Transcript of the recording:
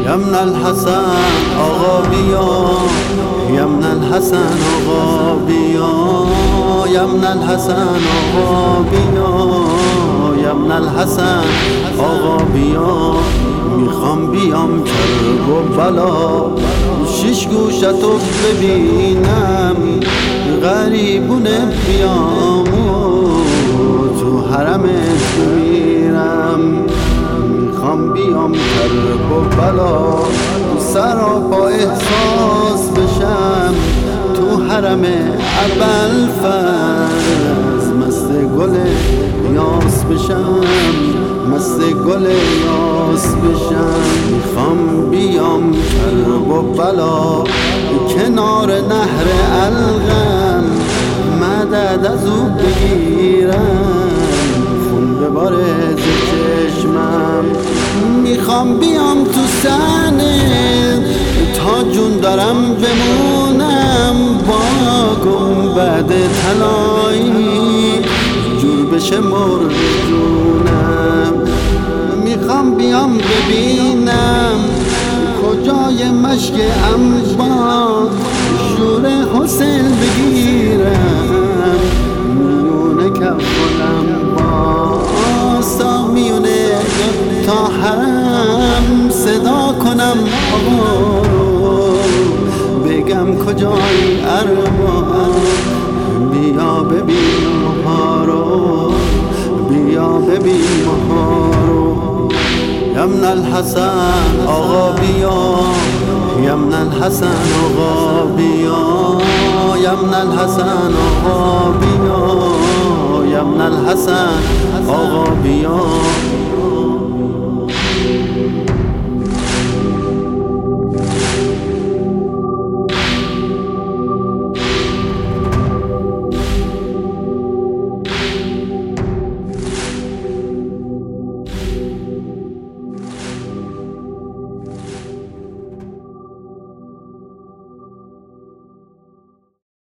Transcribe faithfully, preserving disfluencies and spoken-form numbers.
یمن الحسن آقا بیا، یمن الحسن آقا بیا، یمن الحسن آقا بیا، یمن الحسن آقا بیا. میخوام بیام کرب و بلا، شش گوشتو ببینم، غریبونه بیام و تو حرمت میرم. میخوام بیام کرب و بلا، سراپا احساس بشم، تو حرم ابوالفضل مست گل یاس بشم، مست گل یاس بشم. میخوام بیام کرب و بلا، کنار نهر القم مدد از او بگیرم، خون بباره ز چشمم. میخوام بیام تو سنت تا جون دارم بمونم، با گنبد طلایی جور بشه مرغ جونم. میخوام بیام ببینم کجای مشک انبار، شور حسین بگیرم، میونه کفنم با آسا میونه تا حرم صدا کنم آقا رو، بگم کجای ارباب، بیا ببین ماها رو، بیا ببین ماها رو. یمن الحسن آقا بیا، یمن الحسن آقا بیا، یمن الحسن آقا بیا، یمن الحسن آقا بیا.